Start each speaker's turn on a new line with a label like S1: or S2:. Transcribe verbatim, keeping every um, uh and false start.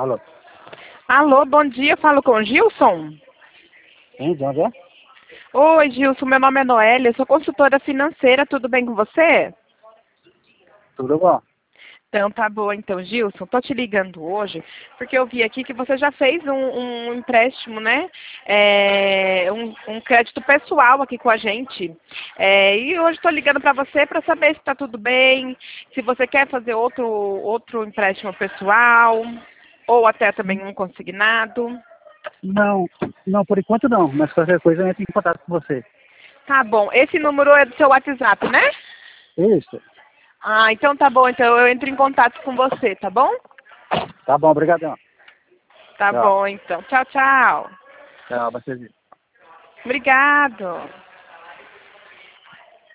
S1: Alô?
S2: Alô, bom dia, eu falo com o Gilson?
S1: Sim, de onde é?
S2: Oi, Gilson, meu nome é Noélia, eu sou consultora financeira, tudo bem com você?
S1: Tudo bom?
S2: Então tá bom, então, Gilson, tô te ligando hoje, porque eu vi aqui que você já fez um, um empréstimo, né? É, um, um crédito pessoal aqui com a gente. É, e hoje estou ligando para você para saber se está tudo bem, se você quer fazer outro, outro empréstimo pessoal, ou até também um consignado.
S1: Não, não, por enquanto não, mas qualquer coisa eu entro em contato com você.
S2: Tá bom, esse número é do seu WhatsApp, né?
S1: Isso.
S2: Ah, então tá bom, então eu entro em contato com você, tá bom?
S1: Tá bom, obrigadão.
S2: Tá
S1: Tchau.
S2: bom, então. Tchau, tchau.
S1: Tchau, você.
S2: Obrigado.